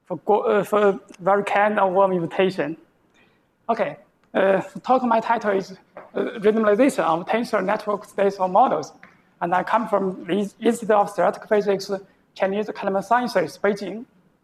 for very kind of warm invitation. Okay, my title is Randomization of Tensor Network Space or Models, and I come from the Institute of Theoretical Physics, Chinese Academy of Sciences, Beijing.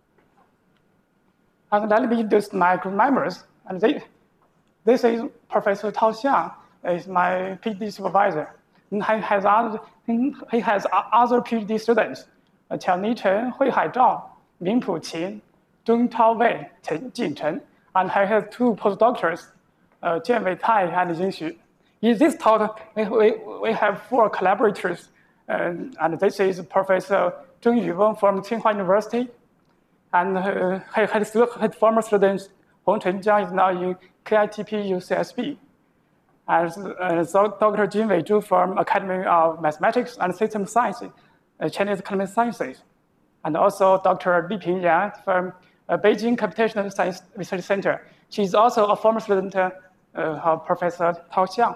And let me introduce my group members. And this is Professor Tao Xiang, is my PhD supervisor. And he has other PhD students, Qiaoni Chen, Huihai Zhao, Mingpu Qin, Zhongtao Wei, Chen Jinchen, and he has two postdoctors, Jianwei Tai and Jin Xu. In this talk, we have 4 collaborators, and this is Professor Zheng Yuveng from Tsinghua University, and his former student Hong Chenjiang is now in KITP UCSB. And so Dr. Jin Weizhu from Academy of Mathematics and System Science, Chinese Academy of Sciences, and also Dr. Li Pingyan from Beijing Computational Science Research Center. She is also a former student of Professor Tao Xiang.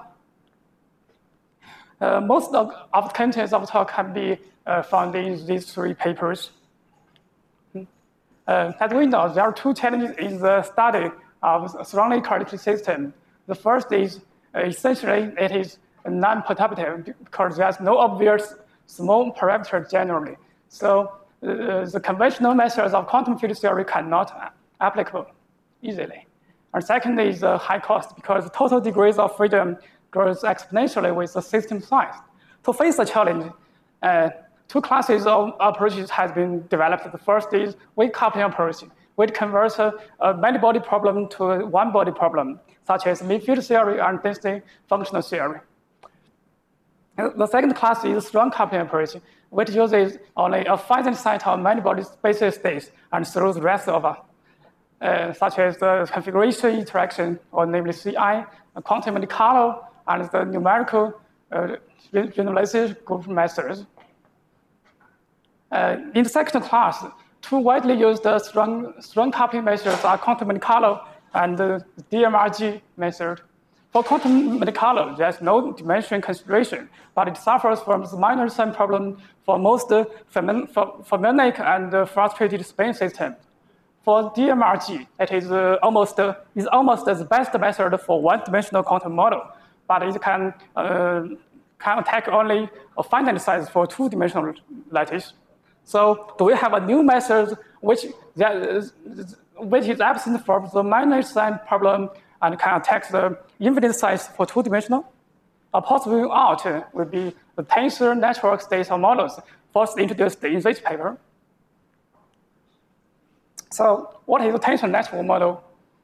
Most of the contents of the talk can be found in these 3 papers. As we know, there are 2 challenges in the study of strongly correlated system. The first is essentially it is non-perturbative because there's no obvious small parameter generally. So the conventional methods of quantum field theory cannot applicable easily. And second is high cost because the total degrees of freedom grows exponentially with the system size. To face the challenge, 2 classes of approaches have been developed. The first is weight coupling approach, which converts a many-body problem to a one-body problem, such as midfield theory and density functional theory. The second class is strong coupling approach, which uses only a finite set of many-body basis states and throws the rest over, such as the configuration interaction, or namely CI, the quantum Monte Carlo, and the numerical generalization group methods. In the second class, 2 widely used strong coupling methods are quantum Monte Carlo and the DMRG method. For quantum Monte Carlo, there's no dimension consideration, but it suffers from the minor sum problem for most fermionic and frustrated spin systems. For DMRG, it is almost the best method for one-dimensional quantum model, but it can attack only a finite size for 2-dimensional lattice. So do we have a new method which is absent from the minor sign problem and can attack the infinite size for 2-dimensional? A possible out would be the tensor network space or models first introduced in this paper. So what is a tensor network model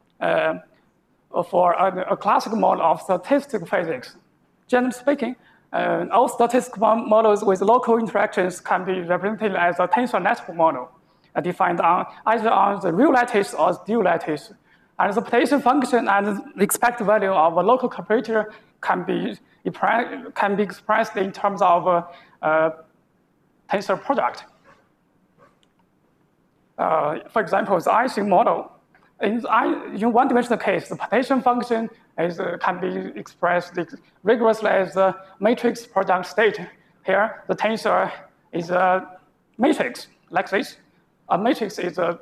for a classical model of statistical physics? Generally speaking, all statistical models with local interactions can be represented as a tensor network model, defined either on the real lattice or the dual lattice. And the potential function and the expected value of a local comparator can be expressed in terms of tensor product. For example, the Ising model. In one-dimensional case, the potential function can be expressed rigorously as a matrix product state. Here, the tensor is a matrix like this. A matrix is a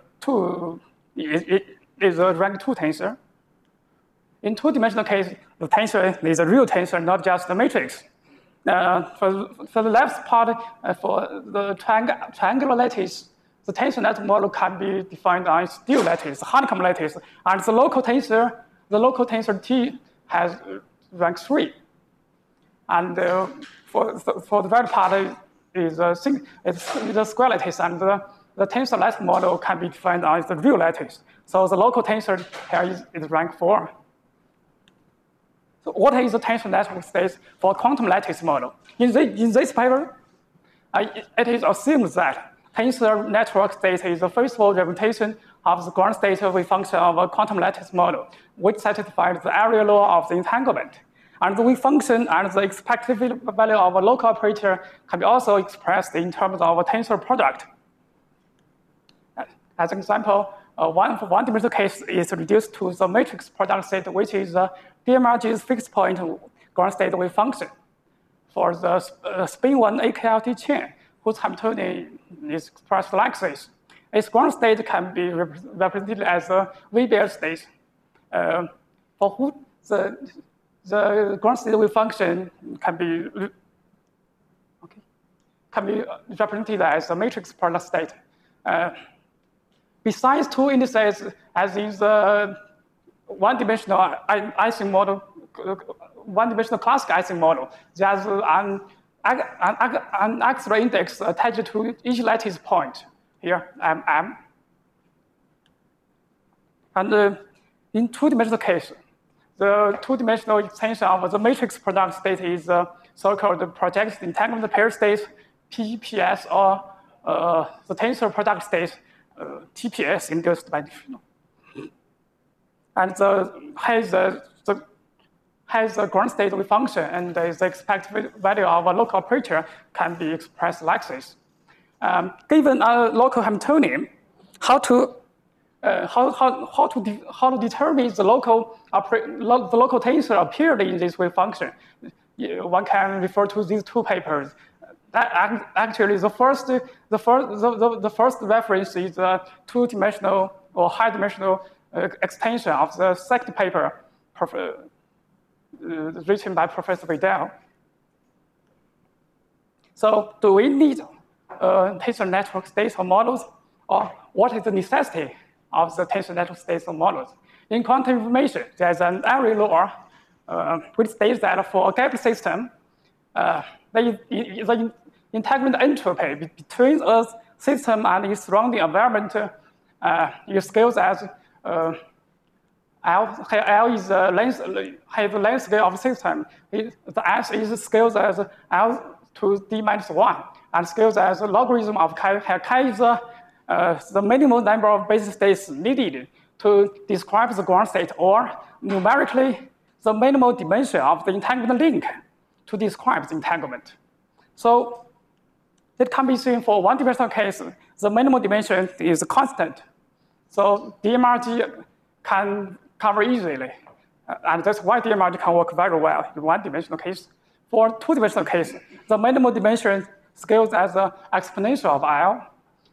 rank 2 tensor. In 2-dimensional case, the tensor is a real tensor, not just a matrix. For the left part, for the triangular lattice, the tensor network model can be defined as dual lattice, honeycomb lattice, and the local tensor T has rank 3. And for the right part is a square lattice, and the tensor network model can be defined as the real lattice. So the local tensor here is rank 4. So what is the tensor network space for quantum lattice model? In this paper, it is assumed that tensor network state is the faithful representation of the ground state wave function of a quantum lattice model, which satisfies the area law of the entanglement. And the wave function and the expected value of a local operator can be also expressed in terms of a tensor product. As an example, one-dimensional case is reduced to the matrix product state, which is DMRG's fixed point ground state wave function. For the spin 1 AKLT chain, whose Hamiltonian is expressed like this. its ground state can be represented as a V-Baire state, for who the ground state wave function can be represented as a matrix product state. Besides two indices, as in the one-dimensional Ising model, one-dimensional classical Ising model, there's an axillary index attached to each lattice point here, M. And in two-dimensional case, the two-dimensional extension of the matrix product state is so-called projected entanglement pair state, PPS, or the tensor product state, TPS, induced by diffusion. And has a ground state wave function, and the expected value of a local operator can be expressed like this. Given a local Hamiltonian, how to determine the local tensor appeared in this wave function? One can refer to these two papers. That actually the first reference is a two-dimensional or high-dimensional extension of the second paper written by Professor Vidal. So, do we need tensor network states or models, or what is the necessity of the tensor network states or models? In quantum information, there's an Airy law which states that for a gap system, the entanglement entropy between a system and its surrounding environment is scales as L is the length scale of the system. The S is scales as L to d minus 1, and scales as a logarithm of chi. Chi is the minimum number of basic states needed to describe the ground state, or numerically, the minimal dimension of the entanglement link to describe the entanglement. So it can be seen for one-dimensional case, the minimal dimension is constant. So DMRG can cover easily. And that's why DMRG can work very well in one-dimensional case. For two-dimensional case, the minimal dimension scales as an exponential of L.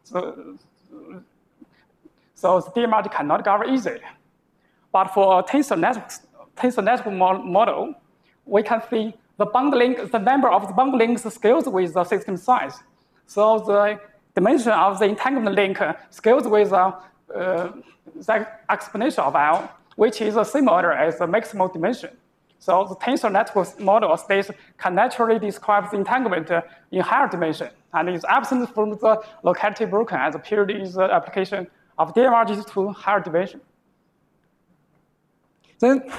So the DMRG cannot cover easily. But for a tensor network model, we can see the number of the bond links scales with the system size. So the dimension of the entanglement link scales with the exponential of L, which is the same order as the maximal dimension. So the tensor network model states can naturally describe the entanglement in higher dimension, and is absent from the locality broken as a period is the application of DMRG to higher dimension. Then,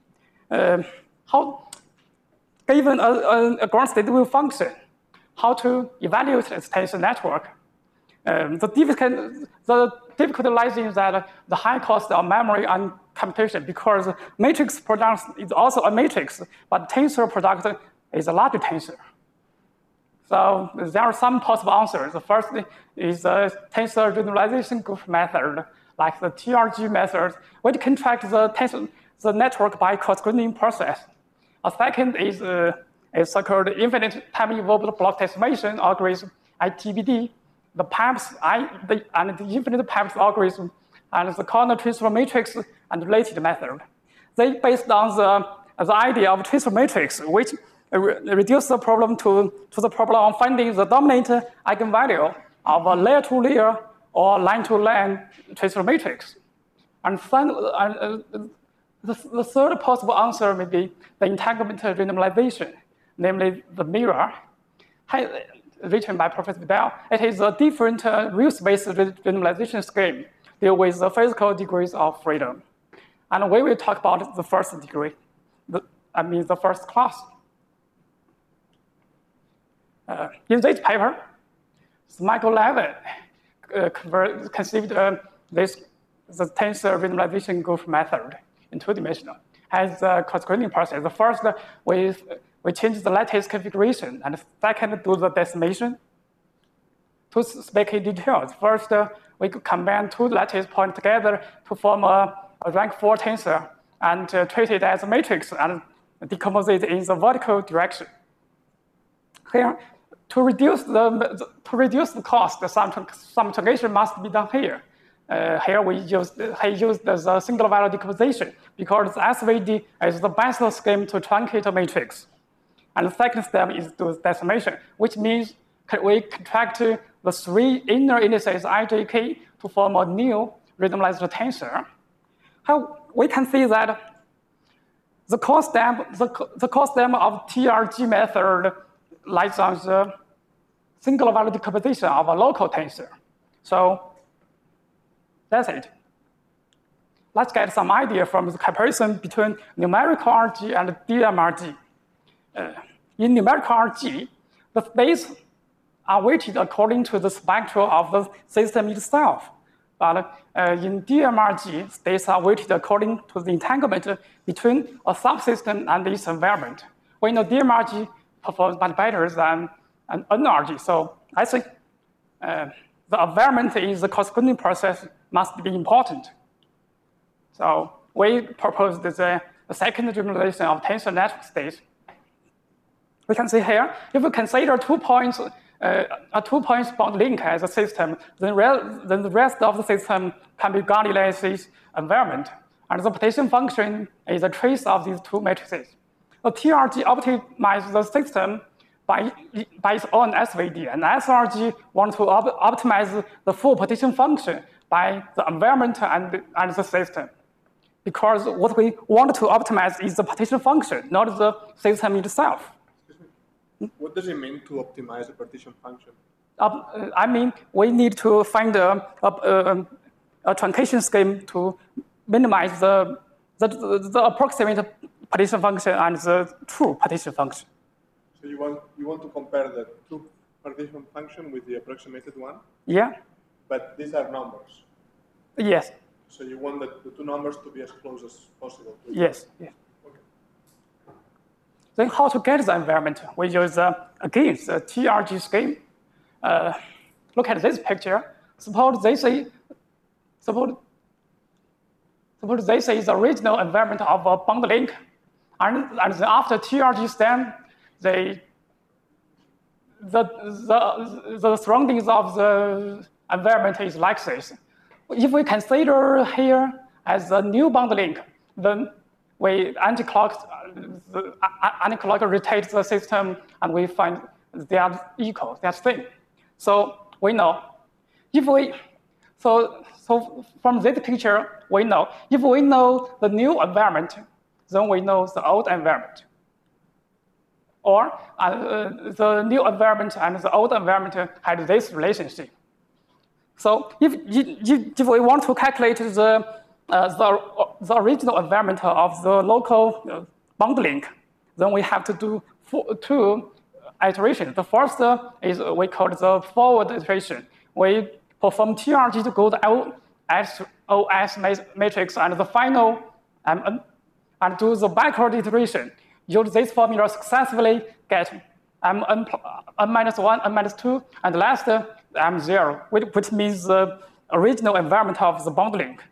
given a ground state wave function, how to evaluate its tensor network? The difficulty lies in that the high cost of memory and computation, because matrix product is also a matrix, but tensor product is a larger tensor. So there are some possible answers. The first is the tensor generalization group method, like the TRG method, which can track the network by cross-gradient process. A second is a so-called infinite time evolved block estimation algorithm, ITBD, the PAPS and the infinite PAPS algorithm, and the corner transfer matrix and related method. They based on the idea of transfer matrix, which reduce the problem to the problem of finding the dominant eigenvalue of a layer-to-layer or line-to-line transfer matrix. And the third possible answer may be the entanglement randomization, namely the mirror, written by Professor Vidal. It is a different real space randomization scheme deal with the physical degrees of freedom. And we will talk about the first degree, the first class. In this paper, Michael Levin conceived the tensor randomization group method in two-dimensional as a cross-gradient process. The first, we change the lattice configuration, and the second, do the decimation. To speak in details, first, we combine two lattice points together to form a rank 4 tensor and treat it as a matrix and decompose it in the vertical direction. Here, to reduce the cost, some translation must be done here. Here we use the single value decomposition because SVD is the best scheme to truncate a matrix. And the second step is do decimation, which means we contract the three inner indices ijk to form a new randomized tensor. How we can see that the cost step of TRG method lies on the single value decomposition of a local tensor. So that's it. Let's get some idea from the comparison between numerical RG and DMRG. In numerical RG, the states are weighted according to the spectrum of the system itself. But in DMRG, states are weighted according to the entanglement between a subsystem and its environment. We know DMRG performs much better than an NRG. So I think the environment in the corresponding process must be important. So we proposed the second generalization of tensor network states. We can see here, if we consider 2 points, a 2 points bond link as a system, then the rest of the system can be guarded as its environment. And the partition function is a trace of these two matrices. The TRG optimizes the system by its own SVD, and SRG wants to optimize the full partition function by the environment and the system. Because what we want to optimize is the partition function, not the system itself. What does it mean to optimize the partition function? I mean, we need to find a truncation scheme to minimize the approximate partition function and the true partition function. So you want to compare the true partition function with the approximated one? Yeah. But these are numbers? Yes. So you want the two numbers to be as close as possible? Yes. Yes. Then how to get the environment? We use, again, the TRG scheme. Look at this picture. Suppose this is the original environment of a bond link. And then after TRG stem, the surroundings of the environment is like this. If we consider here as a new bond link, then we anti-clock rotate the system, and we find they are equal, they are same. So we know so from this picture, we know if we know the new environment, then we know the old environment. Or the new environment and the old environment had this relationship. So if we want to calculate the original environment of the local bond link, then we have to do two iterations. The first is we call it the forward iteration. We perform TRG to go to LSOS matrix and the final and do the backward iteration. Use this formula successfully get M-1, M-2, and last M0, which means the original environment of the bond link.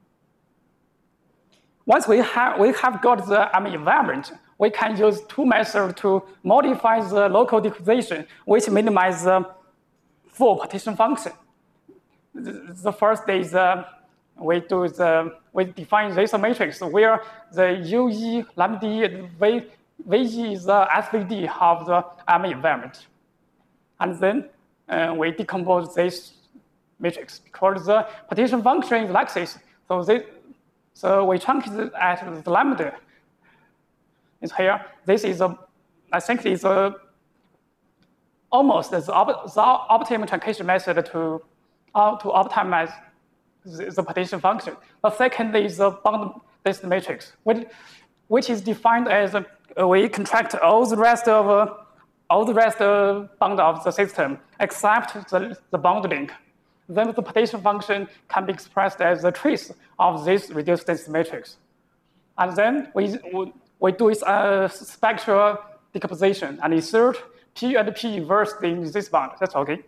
Once we have got the environment, we can use two methods to modify the local decomposition, which minimize the full partition function. The first is we define this matrix where the UE, lambda E, and VE is the SVD of the environment. And then we decompose this matrix because the partition function is like this. So we truncate it at the lambda. It's here. This is I think it's almost the optimal truncation method to optimize the partition function. The second is the bound-based matrix, which is defined as we contract all the rest of bound of the system except the bound link. Then the partition function can be expressed as a trace of this reduced density matrix. And then we do its spectral decomposition and insert P and P inverse in this bound. That's okay.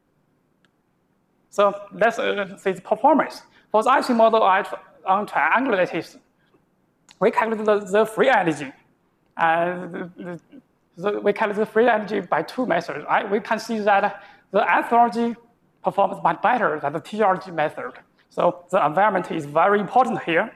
So let's see the performance. For the IC model on triangular lattice, we calculate the free energy. we calculate the free energy by two methods. We can see that the SRG performs much better than the TRG method. So the environment is very important here.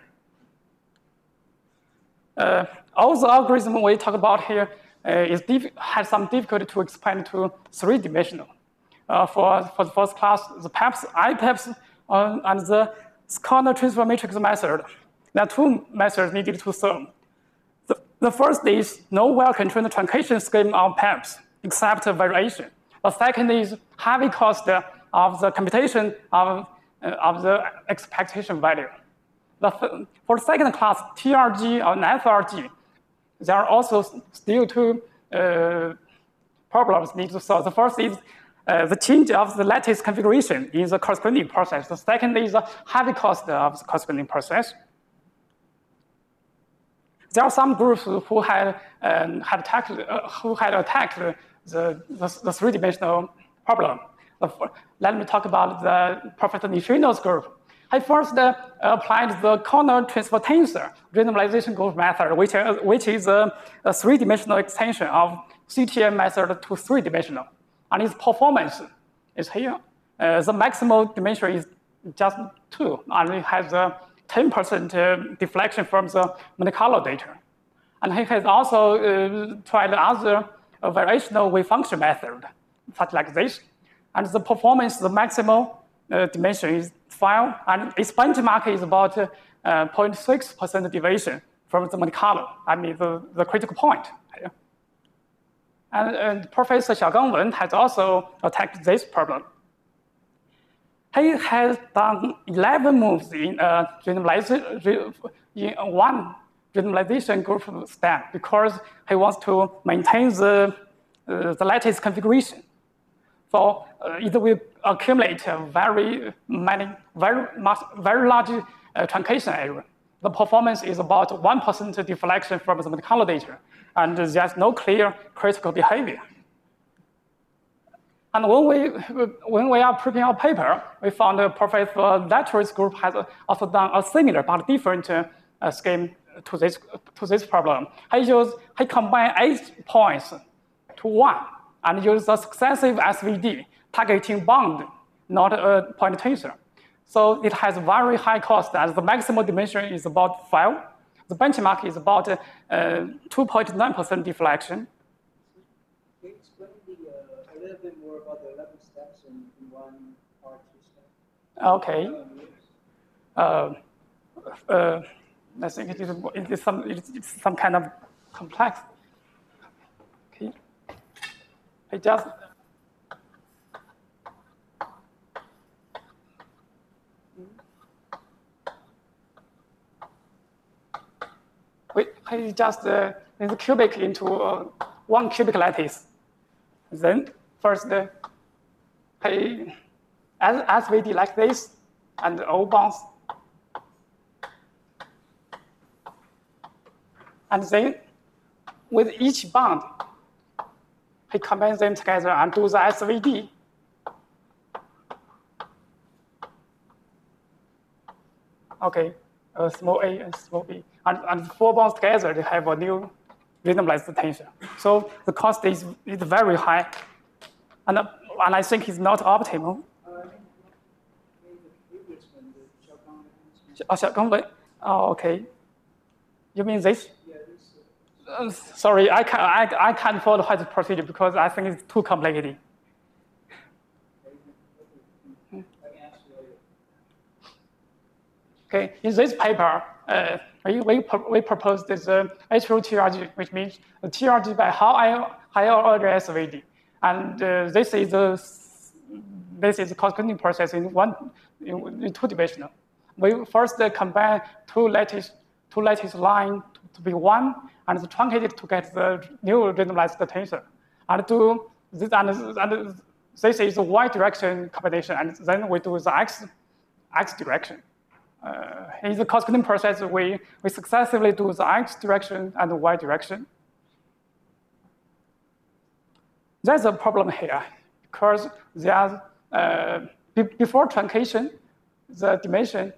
All the algorithm we talk about here has some difficulty to expand to three-dimensional. For the first class, the PEPS, IPEPS, and the corner transfer matrix method, there are two methods needed to solve. The first is no well-controlled truncation scheme of PEPS, except variation. The second is heavy cost of the computation of the expectation value. For the second class, TRG or SRG, there are also still two problems need to solve. The first is the change of the lattice configuration in the corresponding process. The second is the heavy cost of the corresponding process. There are some groups who had attacked the three-dimensional problem. Let me talk about the Professor Nishino's group. He first applied the corner transfer tensor randomization group method, which is a three-dimensional extension of CTM method to three-dimensional. And its performance is here. The maximal dimension is just 2, and it has a 10% deflection from the Monte Carlo data. And he has also tried other variational wave function method, such like this. And the performance, the maximal dimension is 5, and its benchmark is about 0.6% deviation from the Monte Carlo, I mean the critical point. And Professor Xiaogang Wen has also attacked this problem. He has done 11 moves in one randomization group step because he wants to maintain the lattice configuration. So it will accumulate very large truncation area. The performance is about 1% deflection from the Monte Carlo data, and there's no clear critical behavior. And when we are preparing our paper, we found Professor Latter's group has also done a similar but different scheme to this problem. He combined 8 points to 1 and used a successive SVD targeting bound, not a point tensor. So it has very high cost, as the maximum dimension is about 5. The benchmark is about 2.9% deflection. Can you explain a little bit more about the 11 steps in one part 2 steps? Okay. I think it is some kind of complex. Okay. I just he just is cubic into 1 cubic lattice. Then first he SVD like this and O bonds. And then with each bond, he combines them together and do the SVD. Okay, small a and small b. And 4 bonds together, they have a new randomized tensor. So the cost is very high. And I think it's not optimal. Xiaogang Wen. Oh, okay. You mean this? Sorry, I can't follow the procedure because I think it's too complicated. Okay, in this paper, we proposed this HRO TRG, which means the TRG by higher order SVD, and this is the corresponding process in 2-dimensional. We first combine two lattice line to be 1, and truncate it to get the new randomized tensor. And do this, and this is a Y direction combination, and then we do the X direction. In the corresponding process, we successively do the X direction and the Y direction. There's a problem here because there's before truncation, the dimension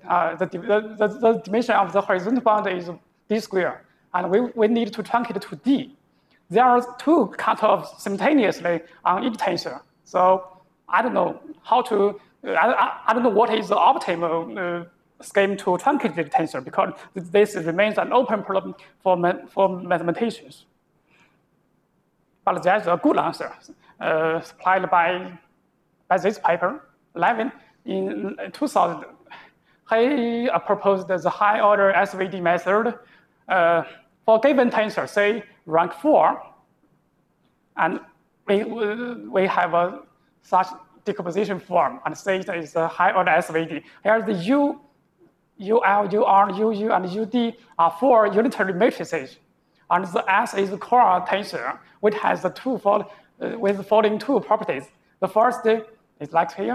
the dimension of the horizontal bound is d squared, and we need to truncate to d. there are two cutoffs simultaneously on each tensor. So I don't know how to, I don't know what is the optimal scheme to truncate the tensor, because this remains an open problem for mathematicians. But there's a good answer supplied by this paper, Levin, in 2000. He proposed the high-order SVD method for a given tensor, say rank 4, and we have a such decomposition form, and say it is a high-order SVD. Here the U, UL, UR, UU, and UD are 4 unitary matrices, and the S is the core tensor, which has the with the following two properties. The first is like here.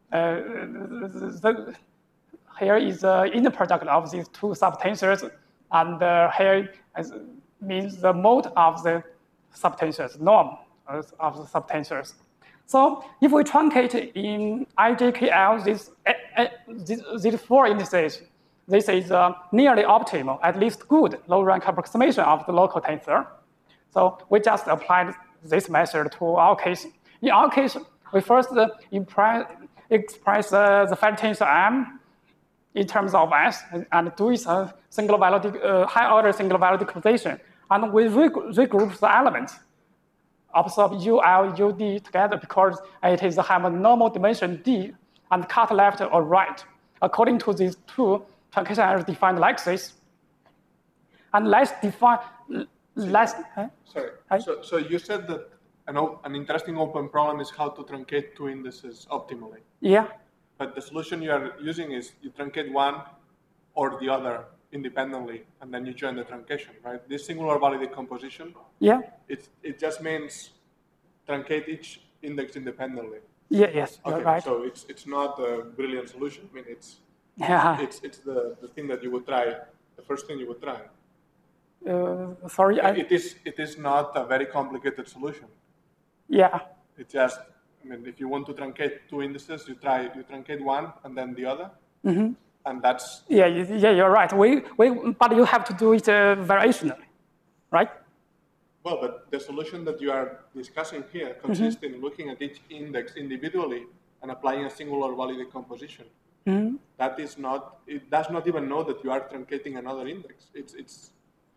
Here is the inner product of these two subtensors, and here means the mode of the subtensors, norm of the subtensors. So if we truncate in IJKL these 4 indices, this is nearly optimal, at least good low-rank approximation of the local tensor. So we just applied this method to our case. In our case, we first express the fat tensor M in terms of S, and do its single value, high-order single value decomposition. And we regroup the elements, observe UL, UD together, because it is have a normal dimension D and cut left or right, according to these two truncation errors defined like this. And let's define, Sorry, so you said that an interesting open problem is how to truncate 2 indices optimally. Yeah. But the solution you are using is you truncate one or the other independently, and then you join the truncation, right? This singular value decomposition, yeah, it just means truncate each index independently. Yeah, yes, okay, right. So it's not a brilliant solution. I mean, it's the thing that you would try, the first thing you would try. Sorry, it is not a very complicated solution. Yeah. It's just, I mean, if you want to truncate 2 indices, you truncate one and then the other, and that's. Yeah, you're right. But you have to do it variationally, right? Well, but the solution that you are discussing here consists in looking at each index individually and applying a singular value decomposition. That is not. It does not even know that you are truncating another index. It's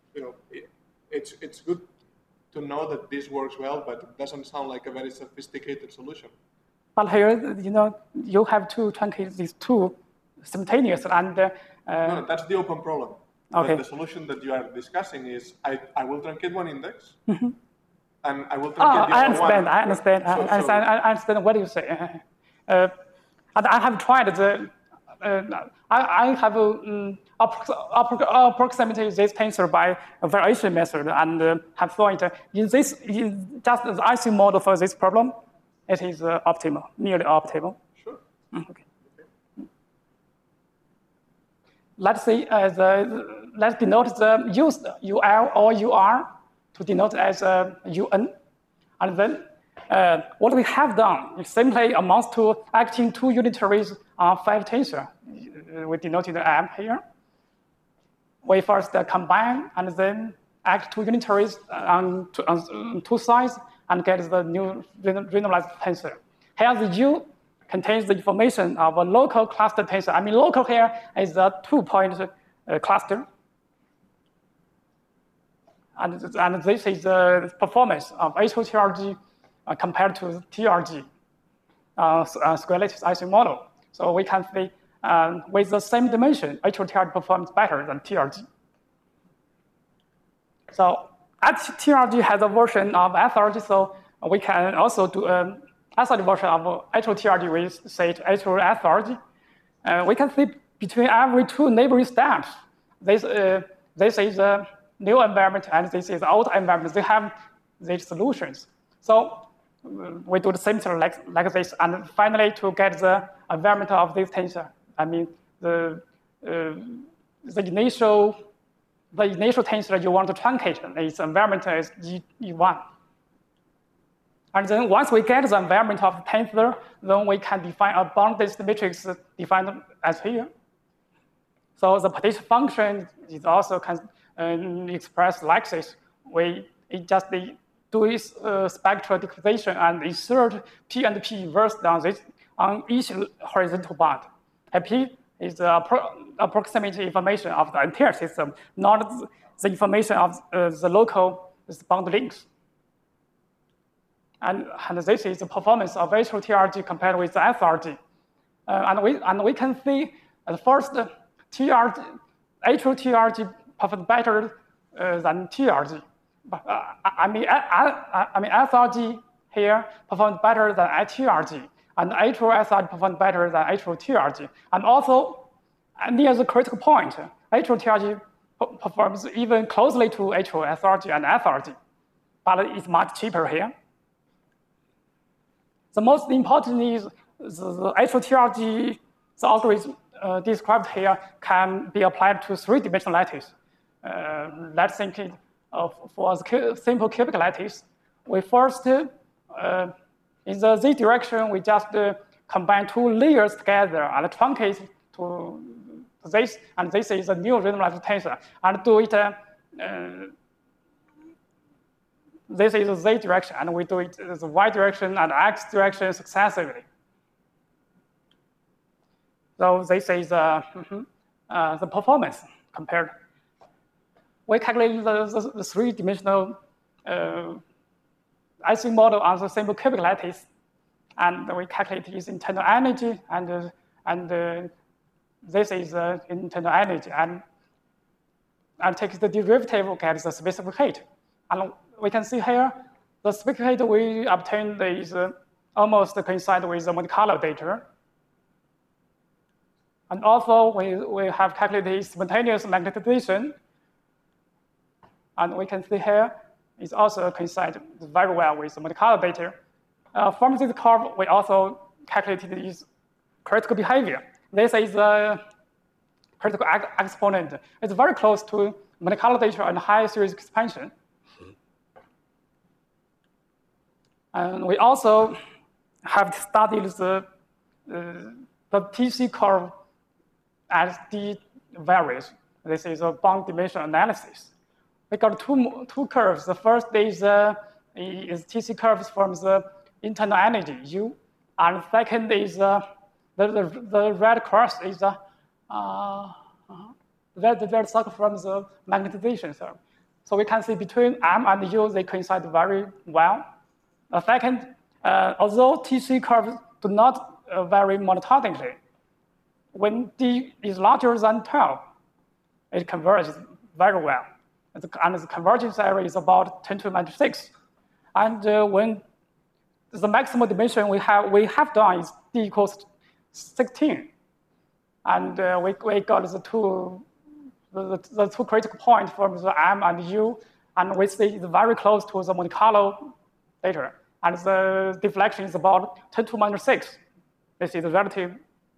good to know that this works well, but it doesn't sound like a very sophisticated solution. But here, you have to truncate these two simultaneously, and no, that's the open problem. Okay. But the solution that you are discussing is I will truncate one index, and I will truncate the other one. I understand. I understand what you say. And I have tried the. I have approximated this tensor by a variation method, and have thought in just the IC model for this problem, it is optimal, nearly optimal. Sure. Okay. Let's say let's denote the used UL or UR to denote as UN, and then what we have done is simply amounts to acting 2 unitaries on 5 tensor. We denoted the M here. We first combine and then act 2 unitaries on 2 sides and get the new renormalized tensor. Here the U contains the information of a local cluster tensor. I mean, local here is a 2-point cluster. And this is the performance of HOTRG compared to TRG, square lattice IC model. So we can say with the same dimension, HOTRG performs better than TRG. So TRG has a version of SRG, so we can also do a SRG version of HOTRG with, say, HOSRG. We can see between every 2 neighboring steps, this is a new environment and this is old environment. They have these solutions. So we do the same thing like this, and finally to get the environment of this tensor. I mean the initial tensor you want to truncate, its environment is E1. And then once we get the environment of the tensor, then we can define a bound-based matrix defined as here. So the partition function is also expressed like this. It just do its spectral decomposition and insert P and P inverse on each horizontal band. And P is the approximate information of the entire system, not the information of the local bond links. And this is the performance of HOTRG compared with the SRG. And we can see first HOTRG performs better than TRG. But, I mean SRG here performs better than TRG, and HOSRG performs better than HOTRG. And also, near the critical point, HOTRG performs even closely to HOSRG and SRG, but it's much cheaper here. The most important is the HOTRG, the algorithm described here can be applied to three-dimensional lattice. Let's think for the simple cubic lattice. We first, in the Z direction, we just combine two layers together and truncate to this, and this is a new random tensor, and do it. This is the Z direction, and we do it the Y direction and X direction successively. So this is the performance compared. We calculate the three-dimensional IC model on the simple cubic lattice, and we calculate its internal energy, and this is internal energy, and take the derivative, get the specific heat. And we can see here, the specific heat we obtained is almost coincide with the Monte Carlo data. And also, we have calculated spontaneous magnetization. And we can see here, it's also coincide very well with the Monte Carlo data. From this curve, we also calculated its critical behavior. This is the critical exponent. It's very close to Monte Carlo data and high series expansion. And we also have studied the TC curve as D varies. This is a bond dimension analysis. We got two curves. The first is TC curves from the internal energy, U, and second is the red cross is the red circle from the magnetization curve. So we can see between M and U, they coincide very well. Second, although TC curves do not vary monotonically, when D is larger than 12, it converges very well. And the convergence area is about 10 to the minus 6. And when the maximum dimension we have done is D equals 16. And we got the two critical points from the M and U, and we see it's very close to the Monte Carlo data. And the deflection is about 10 to the minus 6. This is relative.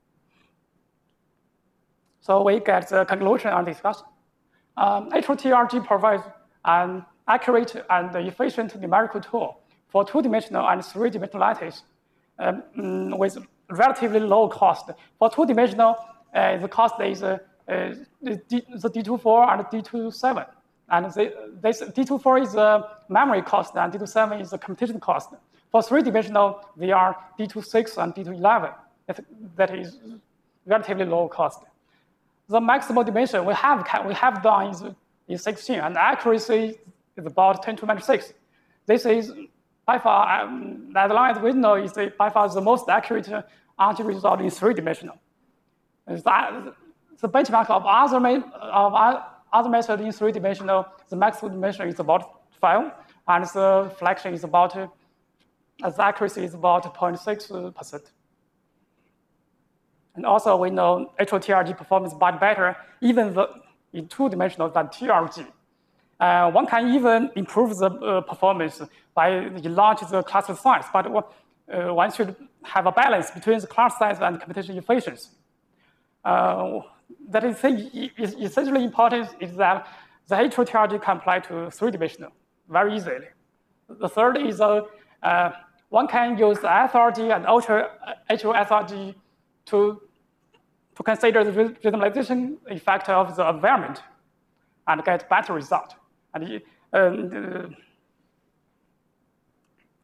So we get the conclusion on discussion. HOTRG provides an accurate and efficient numerical tool for two-dimensional and three-dimensional lattice with relatively low cost. For two-dimensional, the cost is the D24 and D27. And this D24 is the memory cost, and D27 is the computation cost. For three-dimensional, they are D26 and D11. That is relatively low cost. The maximum dimension we have done is 16, and accuracy is about 10 to the minus 6. This is by far, as long as we know, is by far the most accurate algebra result in three-dimensional. The benchmark of other method in three-dimensional, the maximum dimension is about 5, and the flexion is about, the accuracy is about 0.6%. And also, we know HOTRG performance much better, even in two-dimensional than TRG. One can even improve the performance by enlarge the cluster size, but one should have a balance between the cluster size and computation efficiency. That is essentially important is that the HOTRG can apply to three-dimensional very easily. The third is one can use the SRG and HOSRG to consider the regionalization effect of the environment and get better result. And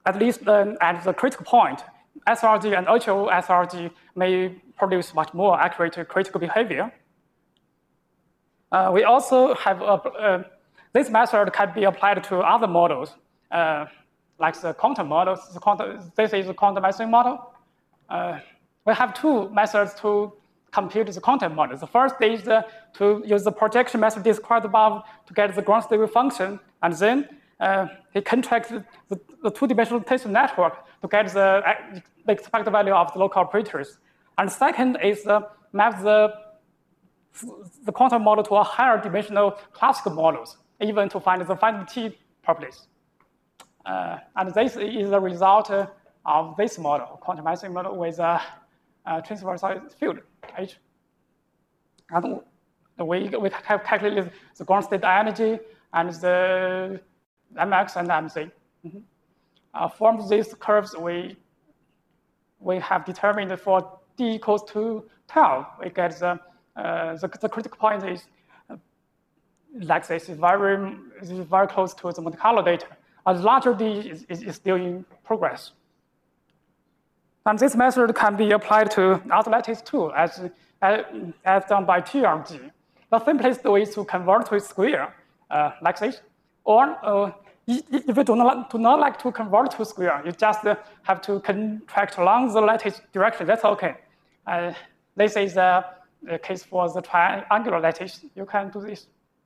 at least at the critical point, SRG and ultra SRG may produce much more accurate critical behavior. We also have this method can be applied to other models, like the quantum models. This is the quantum messaging model. We have two methods to compute the quantum model. The first is to use the projection method described above to get the ground stable function, and then he contracts the two-dimensional tensor network to get the expected value of the local operators. And second is map the quantum model to a higher dimensional classical models, even to find the final T properties. And this is the result of this model, quantum messaging model with a transverse field H. And we have calculated the ground state energy and the mx and mc. From these curves, we have determined for d equals to 12, we get the critical point is like this, is very close to the Monte Carlo data. A larger d is still in progress. And this method can be applied to other lattice too, as done by TRG. The simplest way is to convert to a square, like this. Or if you do not like to convert to a square, you just have to contract along the lattice direction. That's okay. This is the case for the triangular lattice. You can do this.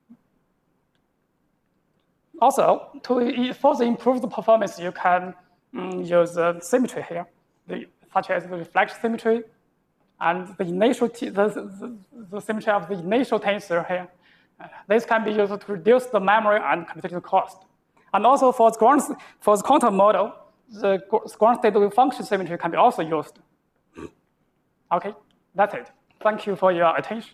Also, to further improve the performance, you can use symmetry here, such as the reflection symmetry and the initial the symmetry of the initial tensor here. This can be used to reduce the memory and computational cost. And also for the quantum model, the ground state wave function symmetry can be also used. Okay, that's it. Thank you for your attention.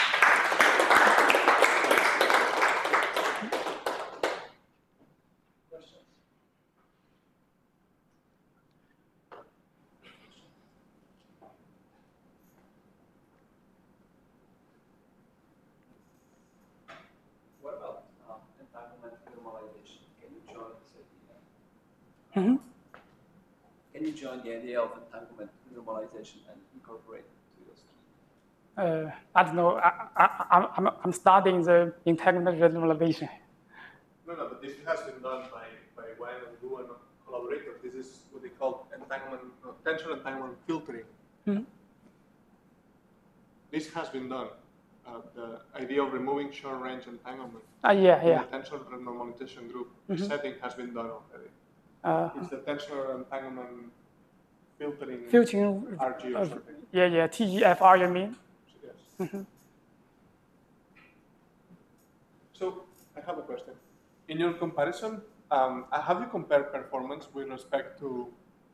What about entanglement normalization? Can you join this idea? Mm-hmm. Can you join the idea of entanglement normalization and incorporate it to your scheme? I don't know. I'm studying the entanglement normalization. No, but this has been done by Wang and Wu and collaborators. This is what they call tensor entanglement filtering. Mm-hmm. This has been done. The idea of removing short-range entanglement Yeah. in the tensor normalization group setting has been done already. It's the tensor entanglement filtering RG or something. Yeah, TEFR, you mean? Yes. Mm-hmm. So I have a question. In your comparison, have you compared performance with respect to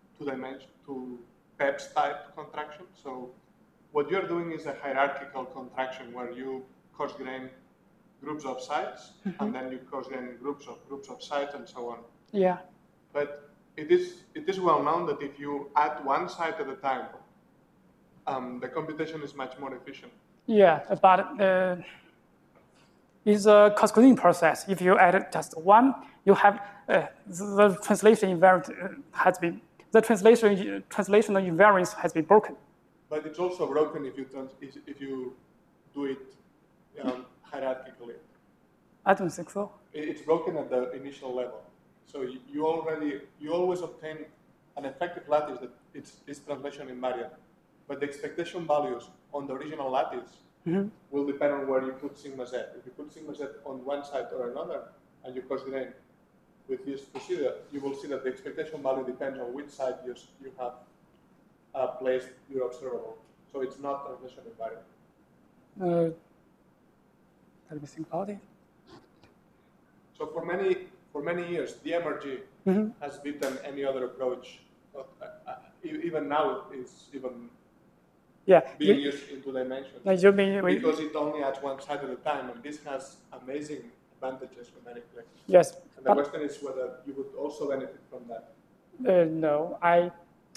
PEPS type contraction? So what you're doing is a hierarchical contraction where you coarse-grain groups of sites, and then you coarse-grain groups of sites, and so on. Yeah. But it is well known that if you add one site at a time, the computation is much more efficient. Yeah, but it's a cascading process. If you add just one, you have the translation invariant the translational invariance has been broken. But it's also broken if you do it hierarchically. I don't think so. It's broken at the initial level. So you always obtain an effective lattice that it's translation invariant. But the expectation values on the original lattice will depend on where you put sigma z. If you put sigma z on one side or another, and you coarse-grain with this procedure, you will see that the expectation value depends on which side you have placed your observable. So it's not translation invariant. Let me think about it. So for many years, DMRG has beaten any other approach. Even now, it's even being used in 2 dimensions. Because it only adds one side at a time, and this has amazing advantages numerically. Yes. And the question is whether you would also benefit from that. No, I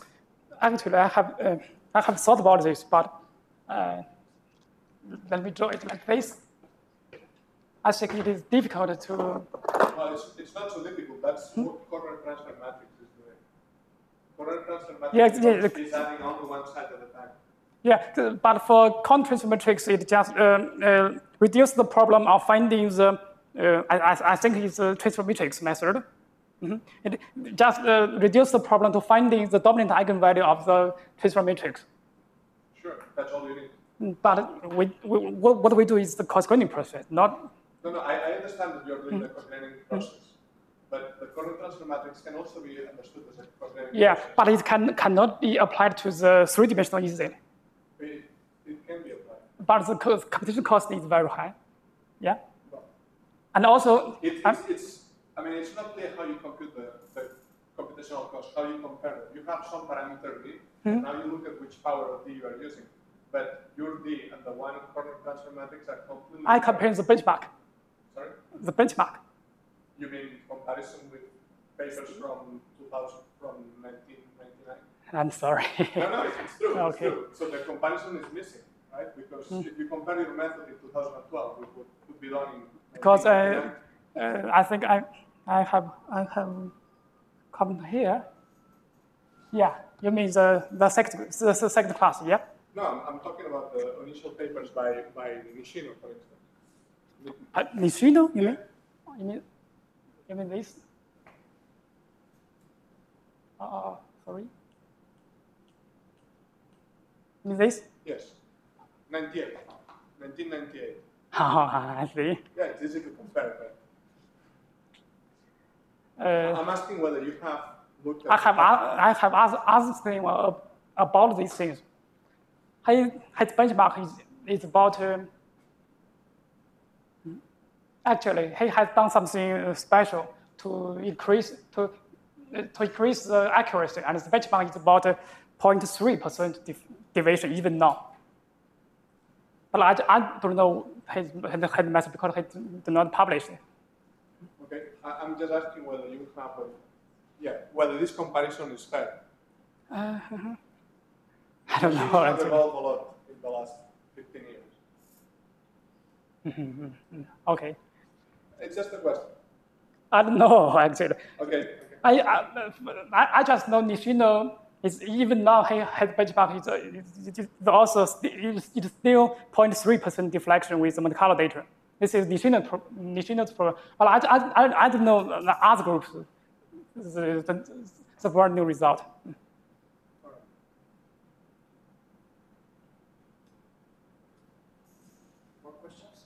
have thought about this, but let me draw it like this. I think it is difficult to. Well, it's not so difficult. That's what corner transfer matrix is doing. current transfer Yes, matrix is adding only one side at a time. Yeah, but for current transfer matrix, it just reduces the problem of finding the, I think it's a transfer matrix method. It just reduces the problem to finding the dominant eigenvalue of the transfer matrix. Sure, that's all you need. But what we do is the cost-graining process, not. No, I understand that you're doing the cost-graining process, but the current transfer matrix can also be understood as a cost-graining process. But it cannot be applied to the three-dimensional easily. It can be applied. But the computation cost is very high. Yeah. No. And also, it's not clear how you compute the computational cost, how you compare it. You have some parameter D, and now you look at which power of D you are using. But your D and the one current transfer matrix are completely I compare the benchmark. Sorry? The benchmark. You mean comparison with papers from 1999? I'm sorry. No, it's true. Okay. It's true. So the comparison is missing, right? Because if you compare your method in 2012 with what could be done in because I think I have come here. Yeah, you mean the second class, yeah? No, I'm talking about the initial papers by Nishino, for instance. Nishino, you mean? You mean this? Sorry. You mean this? Yes. 1998. I see. Yeah, it's easy to compare, but I'm asking whether you have looked at. I have other things about these things. His benchmark is about. Actually, he has done something special to increase the accuracy, and the benchmark is about 0.3% deviation even now. But I don't know his method because he did not publish it. Okay, I'm just asking whether you have whether this comparison is fair. I don't know. It has evolved a lot in the last 15 years. Okay. It's just a question. I don't know, actually. Okay. I just know Nishino is even now his benchmark is also it's still 0.3% deflection with the Monte Carlo data. This is Nishino's problem. But I don't know the other groups. The brand new result. More questions?